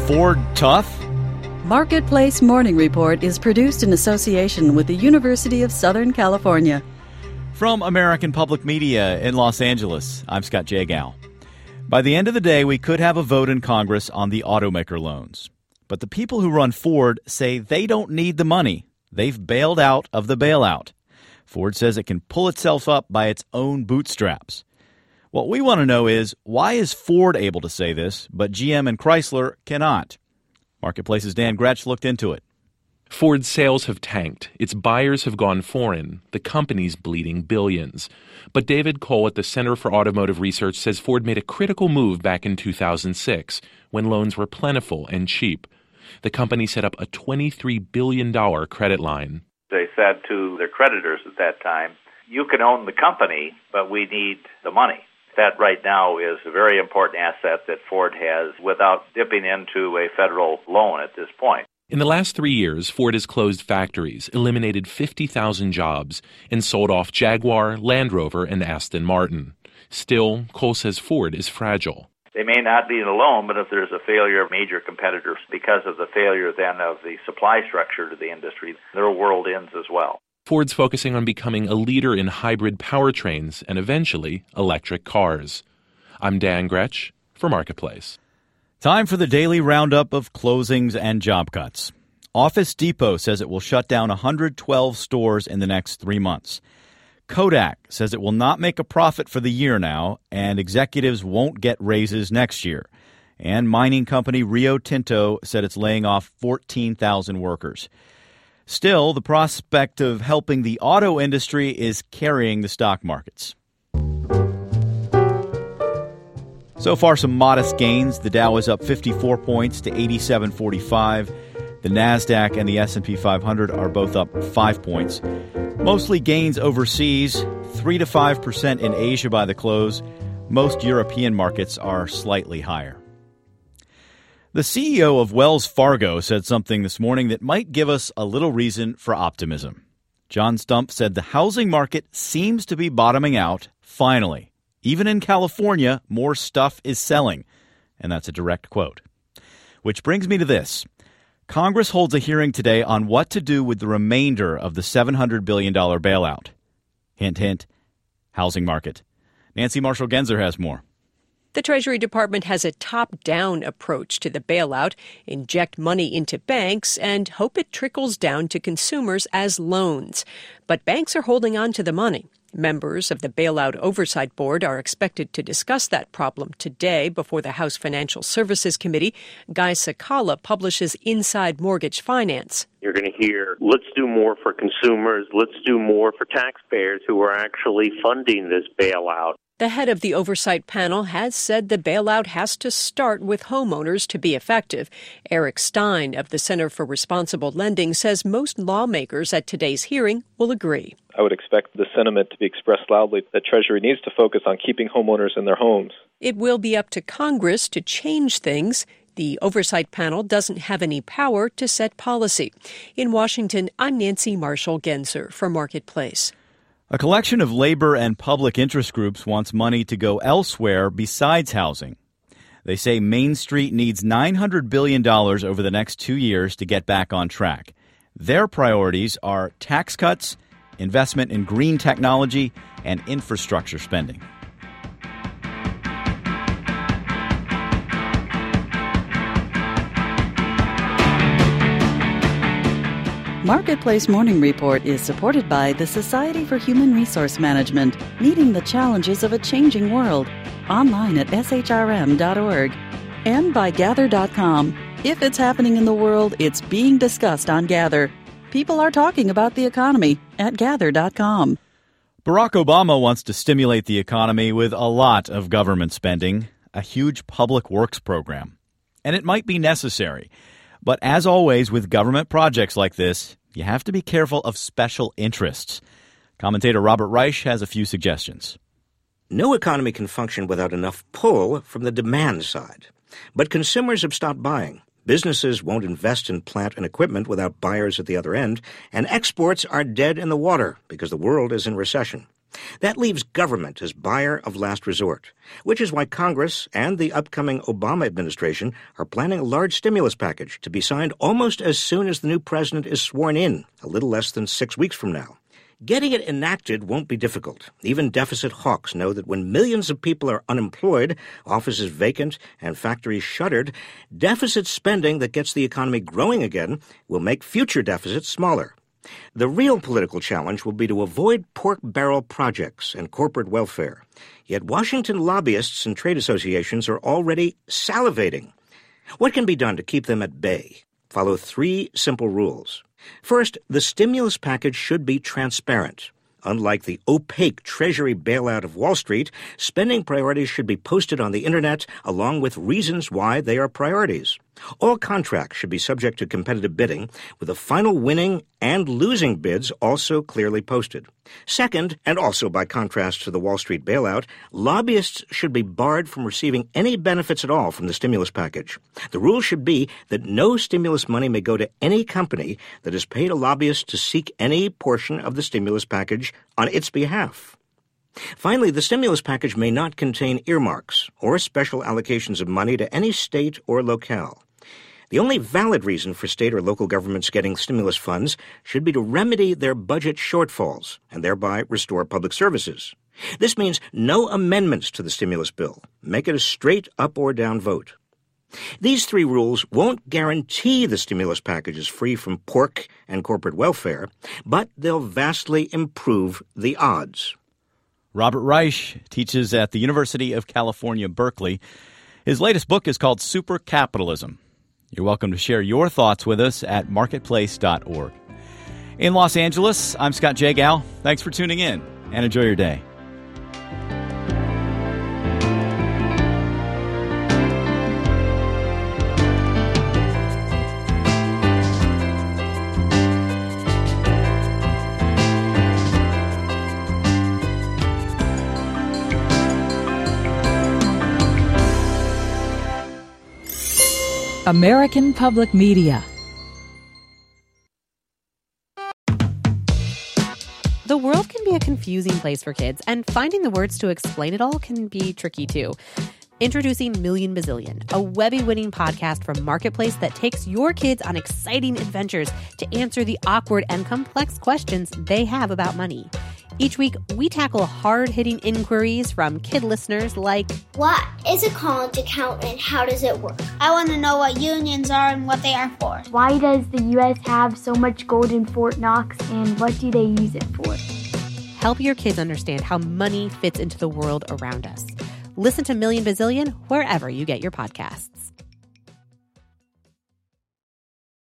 Ford tough? Marketplace Morning Report is produced in association with the University of Southern California. From American Public Media in Los Angeles, I'm Scott Jagow. By the end of the day, we could have a vote in Congress on the automaker loans. But the people who run Ford say they don't need the money. They've bailed out of the bailout. Ford says it can pull itself up by its own bootstraps. What we want to know is, why is Ford able to say this, but GM and Chrysler cannot? Marketplace's Dan Gretsch looked into it. Ford's sales have tanked. Its buyers have gone foreign. The company's bleeding billions. But David Cole at the Center for Automotive Research says Ford made a critical move back in 2006 when loans were plentiful and cheap. The company set up a $23 billion credit line. They said to their creditors at that time, you can own the company, but we need the money. That right now is a very important asset that Ford has without dipping into a federal loan at this point. In the last 3 years, Ford has closed factories, eliminated 50,000 jobs, and sold off Jaguar, Land Rover, and Aston Martin. Still, Cole says Ford is fragile. They may not be alone, but if there's a failure of major competitors because of the failure then of the supply structure to the industry, their world ends as well. Ford's focusing on becoming a leader in hybrid powertrains and eventually electric cars. I'm Dan Gretsch for Marketplace. Time for the daily roundup of closings and job cuts. Office Depot says it will shut down 112 stores in the next 3 months. Kodak says it will not make a profit for the year now, and executives won't get raises next year. And mining company Rio Tinto said it's laying off 14,000 workers. Still, the prospect of helping the auto industry is carrying the stock markets. So far, some modest gains. The Dow is up 54 points to 87.45. The NASDAQ and the S&P 500 are both up 5 points. Mostly gains overseas, 3 to 5% in Asia by the close. Most European markets are slightly higher. The CEO of Wells Fargo said something this morning that might give us a little reason for optimism. John Stumpf said the housing market seems to be bottoming out, finally. Even in California, more stuff is selling. And that's a direct quote. Which brings me to this. Congress holds a hearing today on what to do with the remainder of the $700 billion bailout. Hint, hint, housing market. Nancy Marshall-Genzer has more. The Treasury Department has a top-down approach to the bailout, inject money into banks, and hope it trickles down to consumers as loans. But banks are holding on to the money. Members of the Bailout Oversight Board are expected to discuss that problem today before the House Financial Services Committee. Guy Cecala publishes Inside Mortgage Finance. You're going to hear, let's do more for consumers, let's do more for taxpayers who are actually funding this bailout. The head of the oversight panel has said the bailout has to start with homeowners to be effective. Eric Stein of the Center for Responsible Lending says most lawmakers at today's hearing will agree. I would expect the sentiment to be expressed loudly that Treasury needs to focus on keeping homeowners in their homes. It will be up to Congress to change things. The oversight panel doesn't have any power to set policy. In Washington, I'm Nancy Marshall-Genzer for Marketplace. A collection of labor and public interest groups wants money to go elsewhere besides housing. They say Main Street needs $900 billion over the next 2 years to get back on track. Their priorities are tax cuts, investment in green technology, and infrastructure spending. Marketplace Morning Report is supported by the Society for Human Resource Management, meeting the challenges of a changing world. Online at shrm.org. And by Gather.com. If it's happening in the world, it's being discussed on Gather. People are talking about the economy at Gather.com. Barack Obama wants to stimulate the economy with a lot of government spending, a huge public works program. And it might be necessary. But as always with government projects like this, you have to be careful of special interests. Commentator Robert Reich has a few suggestions. No economy can function without enough pull from the demand side. But consumers have stopped buying. Businesses won't invest in plant and equipment without buyers at the other end, and exports are dead in the water because the world is in recession. That leaves government as buyer of last resort, which is why Congress and the upcoming Obama administration are planning a large stimulus package to be signed almost as soon as the new president is sworn in, a little less than 6 weeks from now. Getting it enacted won't be difficult. Even deficit hawks know that when millions of people are unemployed, offices vacant, and factories shuttered, deficit spending that gets the economy growing again will make future deficits smaller. The real political challenge will be to avoid pork barrel projects and corporate welfare. Yet Washington lobbyists and trade associations are already salivating. What can be done to keep them at bay? Follow 3 simple rules. First, the stimulus package should be transparent. Unlike the opaque Treasury bailout of Wall Street, spending priorities should be posted on the Internet along with reasons why they are priorities. All contracts should be subject to competitive bidding, with the final winning and losing bids also clearly posted. Second, and also by contrast to the Wall Street bailout, lobbyists should be barred from receiving any benefits at all from the stimulus package. The rule should be that no stimulus money may go to any company that has paid a lobbyist to seek any portion of the stimulus package on its behalf. Finally, the stimulus package may not contain earmarks or special allocations of money to any state or locale. The only valid reason for state or local governments getting stimulus funds should be to remedy their budget shortfalls and thereby restore public services. This means no amendments to the stimulus bill. Make it a straight up or down vote. These 3 rules won't guarantee the stimulus package is free from pork and corporate welfare, but they'll vastly improve the odds. Robert Reich teaches at the University of California, Berkeley. His latest book is called Super Capitalism. You're welcome to share your thoughts with us at marketplace.org. In Los Angeles, I'm Scott Jagow. Thanks for tuning in and enjoy your day. American Public Media. The world can be a confusing place for kids, and finding the words to explain it all can be tricky too. Introducing Million Bazillion, a Webby-winning podcast from Marketplace that takes your kids on exciting adventures to answer the awkward and complex questions they have about money. Each week, we tackle hard-hitting inquiries from kid listeners like, what is a college account and how does it work? I want to know what unions are and what they are for. Why does the U.S. have so much gold in Fort Knox and what do they use it for? Help your kids understand how money fits into the world around us. Listen to Million Bazillion wherever you get your podcasts.